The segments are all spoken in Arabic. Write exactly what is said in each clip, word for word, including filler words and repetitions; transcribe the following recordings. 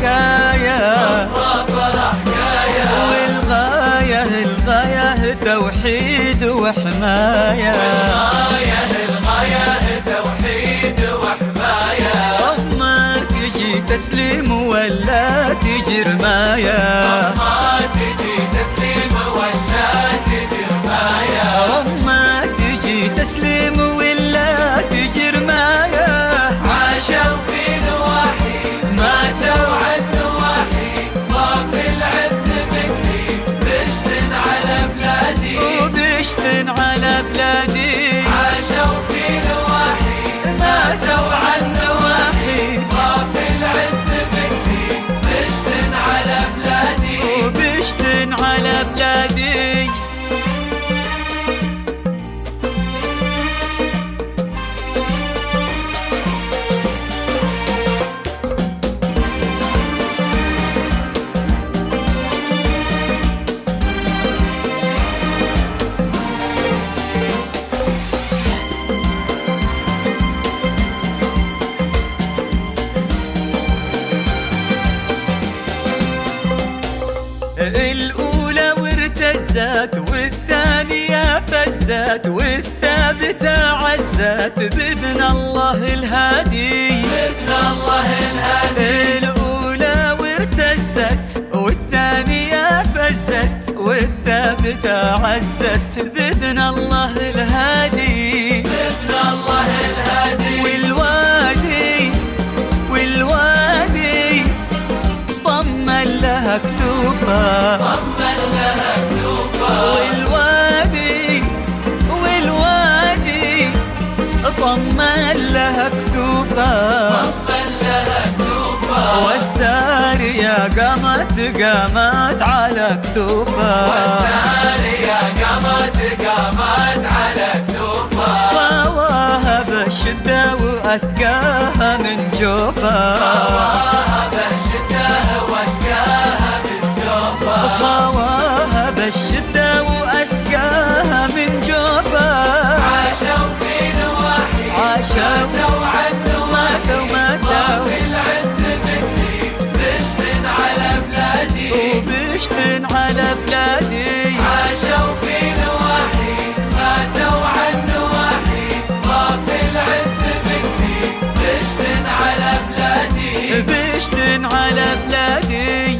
حكاية، والغاية الغاية توحيد وحماية، الغاية توحيد وحماية. أما تجي تسليم ولا تجي رماية، أما تجي تسليم ولا تجي رماية، أما تجي تسليم ولا تجي رماية. عاشوا في نواحي ماتوا عن نواحي، طاف العز بكري بشت على بلادي، وبشت على بلادي. عاشوا في نواحي ماتوا عن نواحي، طاف العز بكري بشت على بلادي، وبشت على بلادي. الأولى وارتزت والثانية فزت والثالثة عزت بإذن الله الهادي، بإذن الله الهادي. الأولى وارتزت والثانية فزت والثالثة عزت بإذن الله الهادي، بإذن الله الهادي. والوادي والوادي ضمن لها كتوفه، ضمن لها كتوفه. والوادي والوادي ضمن لها كتوفه، ضمن لها كتوفه. والسارية قامت قامت على كتوفه، والسارية قامت قامت على كتوفه. خواها بالشدة وأسقاها من جوفه، خواها بالشدة وأسقاها من جوفه. خواها بالشدة وأسقاها من جوفه. عاشوا في نواحي عاشوا ماتوا عن ماتوا ماتوا طاف العز بكري بشت على بلادي، وبشت على بلادي. عاشوا في نواحي ماتوا عن نواحي، طاف العز بكري بشت على بلادي، بشت على بلادي.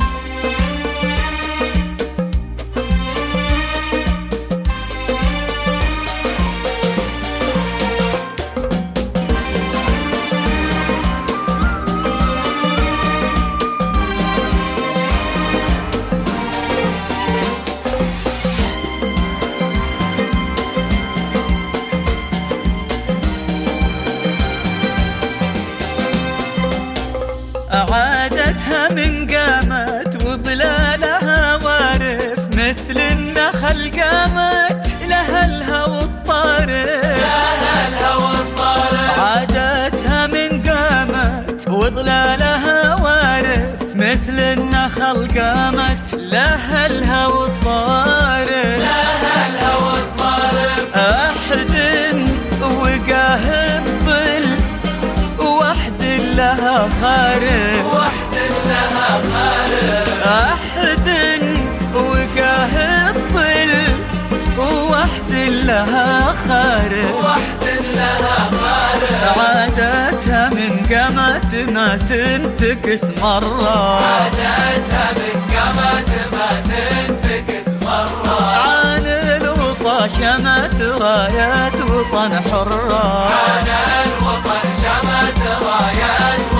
عادتها من قامت وظلالها وارف مثل النخل قامت لها الهوى الطارف، لها الهوى الطارف. عادتها من قامت وظلالها وارف مثل النخل قامت لها الهوى الطارف، لها الهوى الطارف. أحد وقاه الظل وحد لها خارف، وحد لها خارف. أحد وقاه الظل وحد لها خارف، وحد لها خارف. عادتها من قامت ما تنتكس مرة، عادتها من قامت ما تنتكس مرة، عن الوطا شمت رايات وطن حرة، عن الوطن شمت رايات